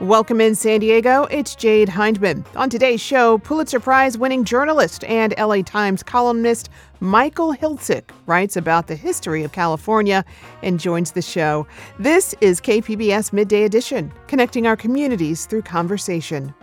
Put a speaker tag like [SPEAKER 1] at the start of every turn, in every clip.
[SPEAKER 1] Welcome in San Diego, it's Jade Hindman. On today's show, Pulitzer Prize-winning journalist and LA Times columnist Michael Hiltzik writes about the history of California and joins the show. This is KPBS Midday Edition, connecting our communities through conversation.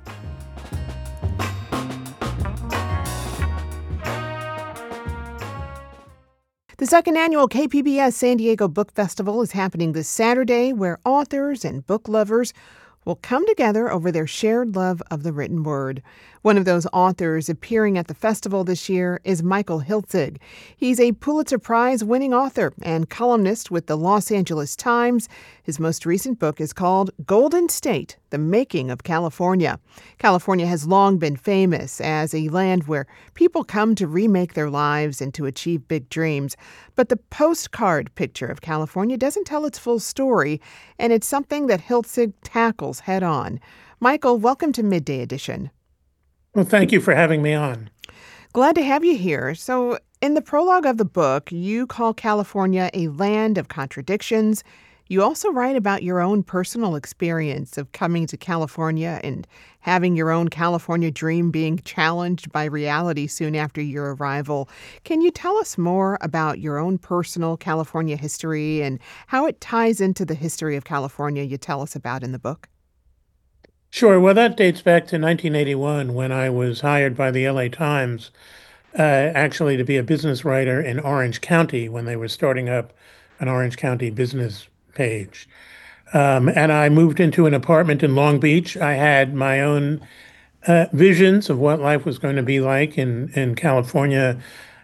[SPEAKER 1] The second annual KPBS San Diego Book Festival is happening this Saturday, where authors and book lovers will come together over their shared love of the written word. One of those authors appearing at the festival this year is Michael Hiltzik. He's a Pulitzer Prize-winning author and columnist with the Los Angeles Times. His most recent book is called Golden State: The Making of California. California has long been famous as a land where people come to remake their lives and to achieve big dreams. But the postcard picture of California doesn't tell its full story, and it's something that Hiltzik tackles head on. Michael, welcome to Midday Edition.
[SPEAKER 2] Well, thank you for having me on.
[SPEAKER 1] Glad to have you here. So, in the prologue of the book, you call California a land of contradictions. You also write about your own personal experience of coming to California and having your own California dream being challenged by reality soon after your arrival. Can you tell us more about your own personal California history and how it ties into the history of California you tell us about in the book?
[SPEAKER 2] Sure. Well, that dates back to 1981 when I was hired by the LA Times, actually to be a business writer in Orange County when they were starting up an Orange County business page. And I moved into an apartment in Long Beach. I had my own visions of what life was going to be like in California.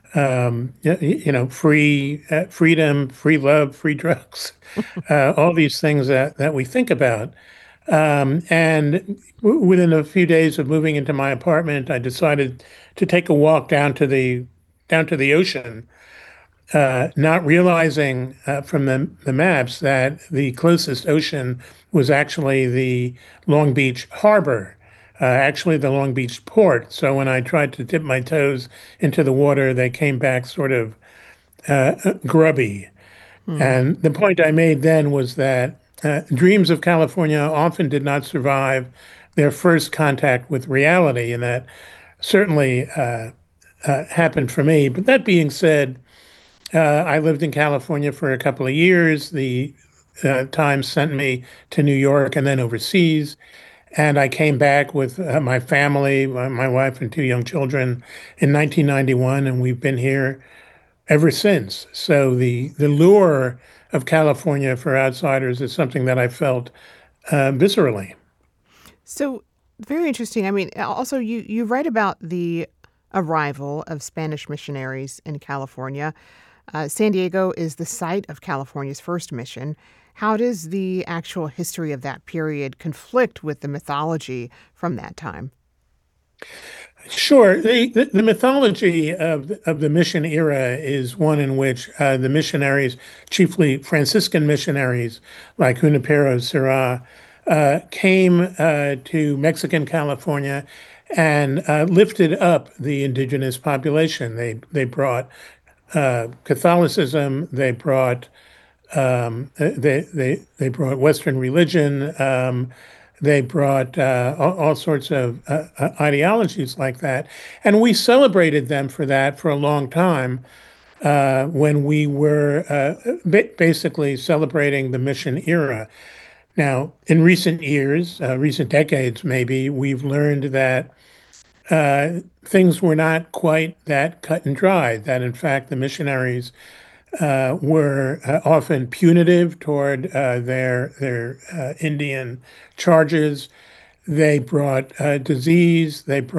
[SPEAKER 2] Freedom, free love, free drugs, all these things that we think about. Within a few days of moving into my apartment, I decided to take a walk down to the ocean, not realizing from the maps that the closest ocean was actually the Long Beach harbor, actually the Long Beach port. So when I tried to dip my toes into the water, they came back sort of grubby. And the point I made then was that dreams of California often did not survive their first contact with reality, and that certainly happened for me. But that being said, I lived in California for a couple of years. The Times sent me to New York and then overseas. And I came back with my family, my wife and two young children in 1991, and we've been here ever since. So the lure of California for outsiders is something that I felt viscerally.
[SPEAKER 1] So, very interesting. I mean, also, you write about the arrival of Spanish missionaries in California. San Diego is the site of California's first mission. How does the actual history of that period conflict with the mythology from that time?
[SPEAKER 2] Sure. The mythology of the mission era is one in which the missionaries, chiefly Franciscan missionaries like Junipero Serra, came to Mexican California and lifted up the indigenous population. They brought Catholicism. They brought they brought Western religion. They brought all sorts of ideologies like that. And we celebrated them for that for a long time when we were basically celebrating the mission era. Now, in recent years, recent decades maybe, we've learned that things were not quite that cut and dry, that in fact the missionaries were often punitive toward their Indian charges. They brought disease.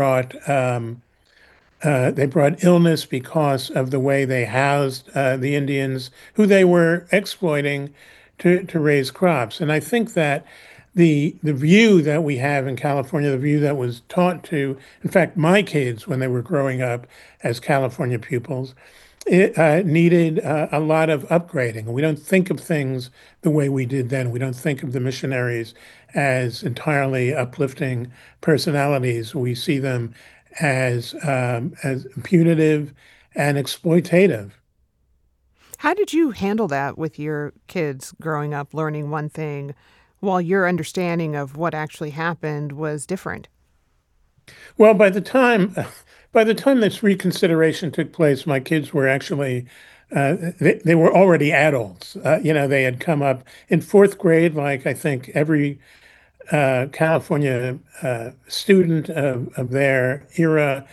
[SPEAKER 2] They brought illness because of the way they housed the Indians, who they were exploiting to raise crops. And I think that the view that we have in California, the view that was taught to, in fact, my kids when they were growing up as California pupils, it needed a lot of upgrading. We don't think of things the way we did then. We don't think of the missionaries as entirely uplifting personalities. We see them as punitive and exploitative.
[SPEAKER 1] How did you handle that with your kids growing up, learning one thing while your understanding of what actually happened was different.
[SPEAKER 2] Well, by the time this reconsideration took place, my kids were actually they were already adults. They had come up in fourth grade, like I think every California student of their era.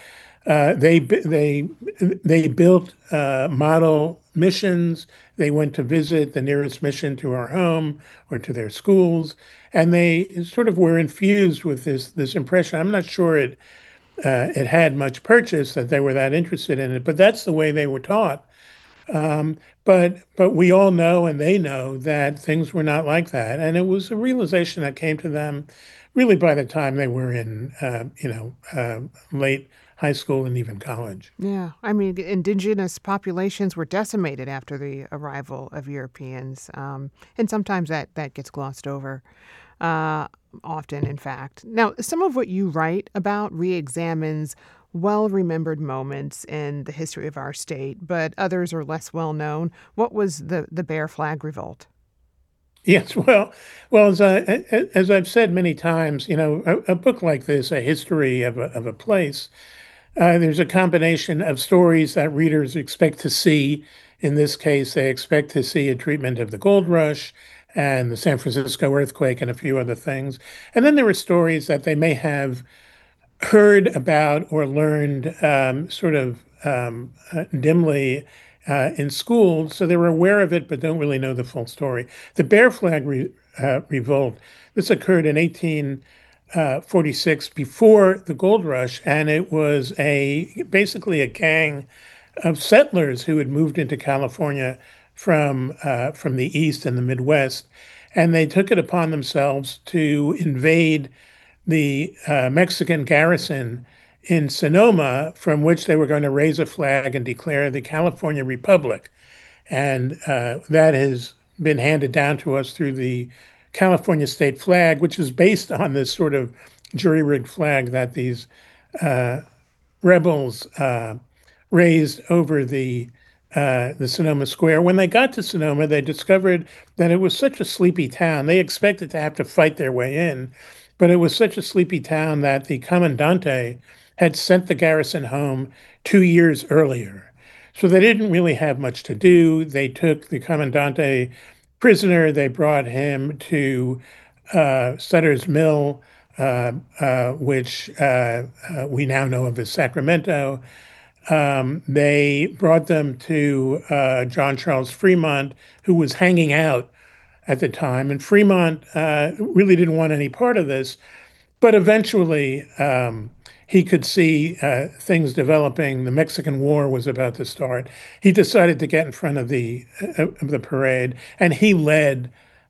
[SPEAKER 2] They built model missions. They went to visit the nearest mission to our home or to their schools, and they sort of were infused with this impression. I'm not sure it had much purchase that they were that interested in it, but that's the way they were taught. But we all know and they know that things were not like that, and it was a realization that came to them really by the time they were in late high school and even college.
[SPEAKER 1] Yeah, I mean, the indigenous populations were decimated after the arrival of Europeans, and sometimes that gets glossed over. Uh, Often, in fact. Now, some of what you write about re-examines well-remembered moments in the history of our state, but others are less well known. What was the Bear Flag Revolt?
[SPEAKER 2] Yes, well, as I've said many times, a book like this, a history of a place, there's a combination of stories that readers expect to see. In this case, they expect to see a treatment of the gold rush and the San Francisco earthquake and a few other things. And then there are stories that they may have heard about or learned sort of dimly in school. So they were aware of it, but don't really know the full story. The Bear Flag Revolt, this occurred in 1846 before the gold rush, and it was basically a gang of settlers who had moved into California from the East and the Midwest, and they took it upon themselves to invade the Mexican garrison in Sonoma, from which they were going to raise a flag and declare the California Republic. And that has been handed down to us through the California state flag, which is based on this sort of jury-rigged flag that these rebels raised over the Sonoma Square. When they got to Sonoma, they discovered that it was such a sleepy town. They expected to have to fight their way in, but it was such a sleepy town that the commandante had sent the garrison home 2 years earlier. So they didn't really have much to do. They took the commandante prisoner. They brought him to Sutter's Mill, which we now know of as Sacramento. They brought them to John Charles Fremont, who was hanging out at the time. And Fremont really didn't want any part of this, but eventually he could see things developing. The Mexican War was about to start. He decided to get in front of the parade, and he led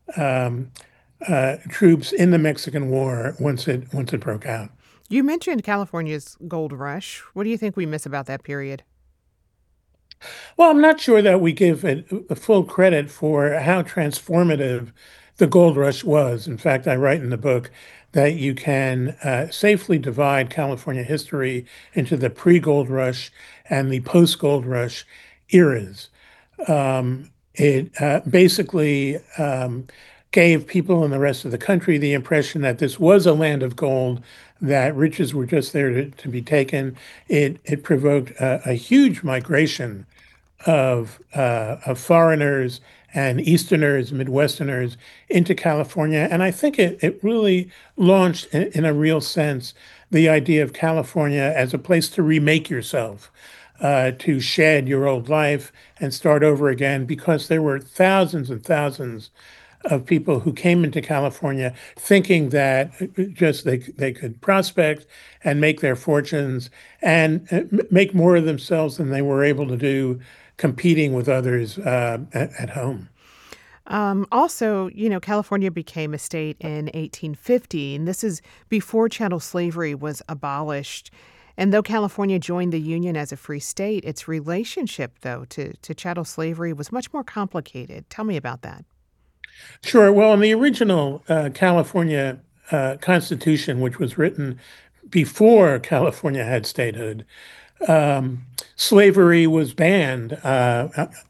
[SPEAKER 2] troops in the Mexican War once it broke out.
[SPEAKER 1] You mentioned California's gold rush. What do you think we miss about that period?
[SPEAKER 2] Well, I'm not sure that we give it full credit for how transformative the gold rush was. In fact, I write in the book that you can safely divide California history into the pre-gold rush and the post-gold rush eras. It basically gave people in the rest of the country the impression that this was a land of gold, that riches were just there to be taken. It provoked a huge migration of foreigners and Easterners, Midwesterners into California. And I think it really launched, in a real sense, the idea of California as a place to remake yourself, to shed your old life and start over again, because there were thousands and thousands of people who came into California thinking that just they could prospect and make their fortunes and make more of themselves than they were able to do competing with others at home.
[SPEAKER 1] Also, California became a state in 1850, and this is before chattel slavery was abolished. And though California joined the Union as a free state, its relationship, though, to chattel slavery was much more complicated. Tell me about that.
[SPEAKER 2] Sure. Well, in the original California Constitution, which was written before California had statehood, slavery was banned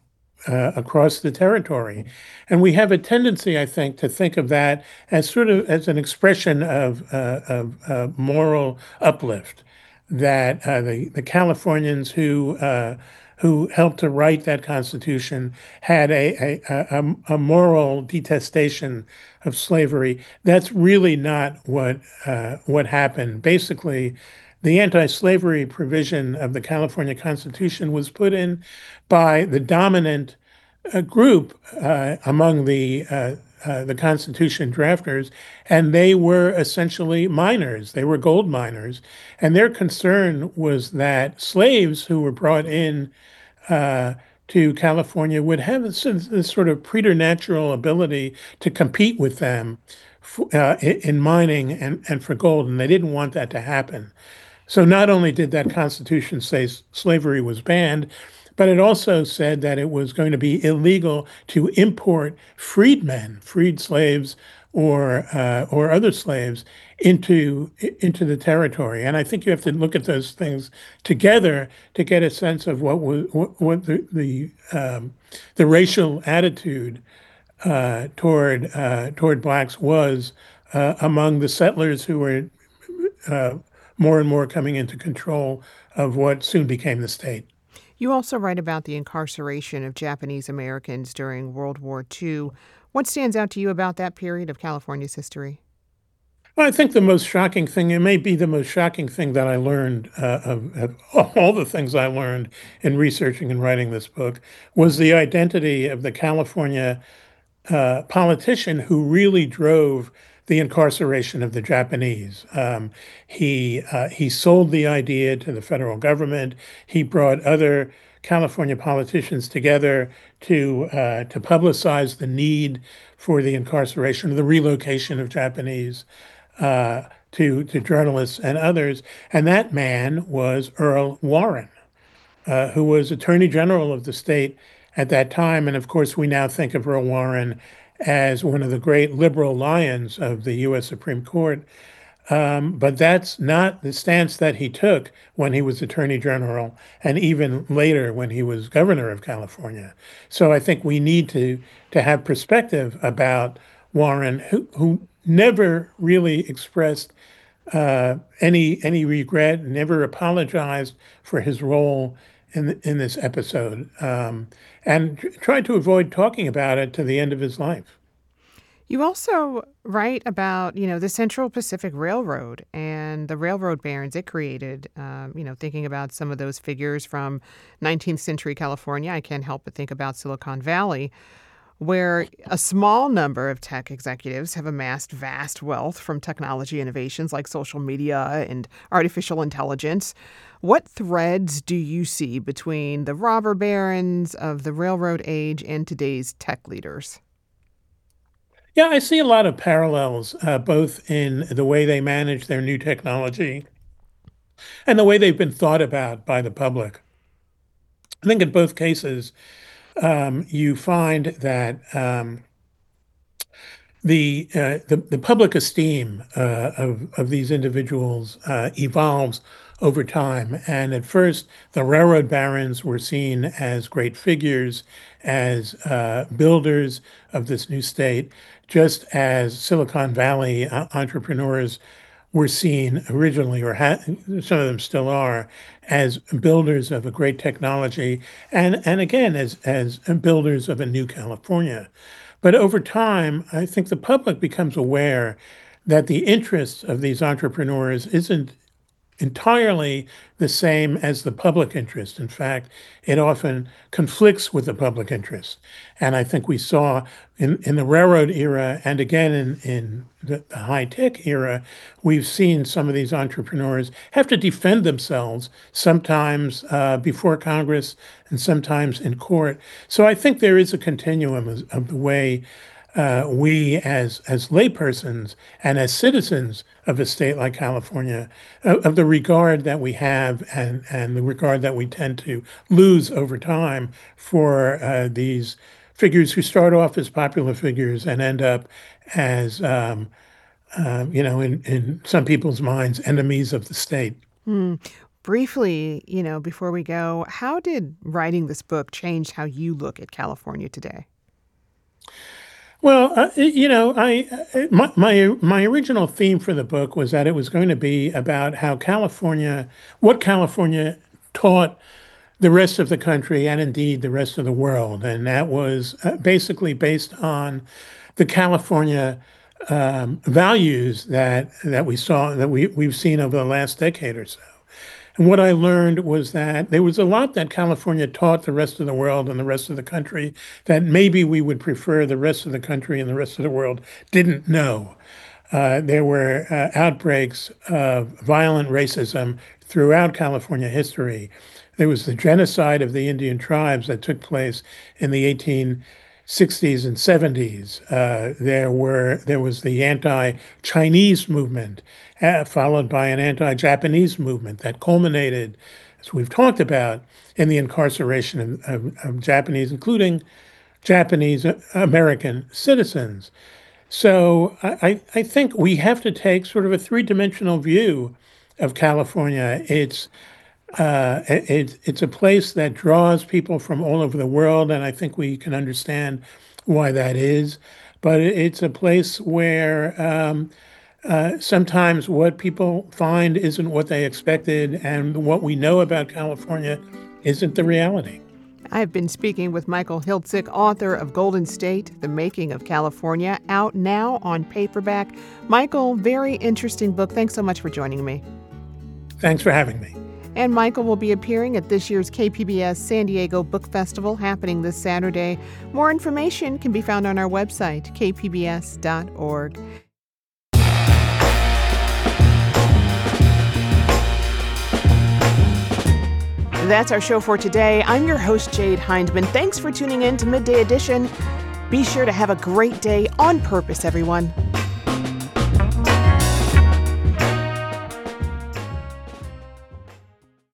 [SPEAKER 2] across the territory. And we have a tendency, I think, to think of that as sort of as an expression of moral uplift, that the Californians who helped to write that Constitution had a moral detestation of slavery. That's really not what happened. Basically, the anti-slavery provision of the California Constitution was put in by the dominant group among the Constitution drafters, and they were essentially miners. They were gold miners, and their concern was that slaves who were brought in uh, to California would have this sort of preternatural ability to compete with them in mining and for gold, and they didn't want that to happen. So not only did that Constitution say slavery was banned, but it also said that it was going to be illegal to import freedmen, freed slaves, or other slaves into the territory. And I think you have to look at those things together to get a sense of what the racial attitude toward blacks was among the settlers who were uh, more and more coming into control of what soon became the state.
[SPEAKER 1] You also write about the incarceration of Japanese Americans during World War II. What stands out to you about that period of California's history?
[SPEAKER 2] Well, I think the most shocking thing, it may be the most shocking thing that I learned of all the things I learned in researching and writing this book, was the identity of the California politician who really drove the incarceration of the Japanese. He sold the idea to the federal government. He brought other California politicians together to publicize the need for the incarceration, the relocation of Japanese to journalists and others. And that man was Earl Warren, who was Attorney General of the state at that time. And of course, we now think of Earl Warren as one of the great liberal lions of the U.S. Supreme Court. But that's not the stance that he took when he was Attorney General and even later when he was Governor of California. So I think we need to have perspective about Warren, who never really expressed any regret, never apologized for his role in this episode, and tried to avoid talking about it to the end of his life.
[SPEAKER 1] You also write about, the Central Pacific Railroad and the railroad barons it created. Thinking about some of those figures from 19th century California, I can't help but think about Silicon Valley, where a small number of tech executives have amassed vast wealth from technology innovations like social media and artificial intelligence. What threads do you see between the robber barons of the railroad age and today's tech leaders?
[SPEAKER 2] Yeah, I see a lot of parallels, both in the way they manage their new technology and the way they've been thought about by the public. I think in both cases, you find that the public esteem of these individuals evolves over time. And at first, the railroad barons were seen as great figures, as builders of this new state, just as Silicon Valley entrepreneurs were seen originally, or some of them still are, as builders of a great technology, and again as builders of a new California. But over time, I think the public becomes aware that the interests of these entrepreneurs isn't entirely the same as the public interest. In fact, it often conflicts with the public interest. And I think we saw in the railroad era and again in the high tech era, we've seen some of these entrepreneurs have to defend themselves, sometimes before Congress and sometimes in court. So I think there is a continuum of the way we as laypersons and as citizens of a state like California, of the regard that we have and the regard that we tend to lose over time for these figures who start off as popular figures and end up as, in some people's minds, enemies of the state.
[SPEAKER 1] Hmm. Briefly, before we go, how did writing this book change how you look at California today?
[SPEAKER 2] Well, my original theme for the book was that it was going to be about what California taught the rest of the country and indeed the rest of the world, and that was basically based on the California values that we've seen over the last decade or so. And what I learned was that there was a lot that California taught the rest of the world and the rest of the country that maybe we would prefer the rest of the country and the rest of the world didn't know. There were outbreaks of violent racism throughout California history. There was the genocide of the Indian tribes that took place in the 1860s and 70s. There was the anti-Chinese movement, followed by an anti-Japanese movement that culminated, as we've talked about, in the incarceration of Japanese, including Japanese American citizens. So I think we have to take sort of a three-dimensional view of California. It's a place that draws people from all over the world, and I think we can understand why that is. But it's a place where sometimes what people find isn't what they expected, and what we know about California isn't the reality.
[SPEAKER 1] I've been speaking with Michael Hiltzik, author of Golden State, The Making of California, out now on paperback. Michael, very interesting book. Thanks so much for joining me.
[SPEAKER 2] Thanks for having me.
[SPEAKER 1] And Michael will be appearing at this year's KPBS San Diego Book Festival happening this Saturday. More information can be found on our website, kpbs.org. That's our show for today. I'm your host, Jade Hindman. Thanks for tuning in to Midday Edition. Be sure to have a great day on purpose, everyone.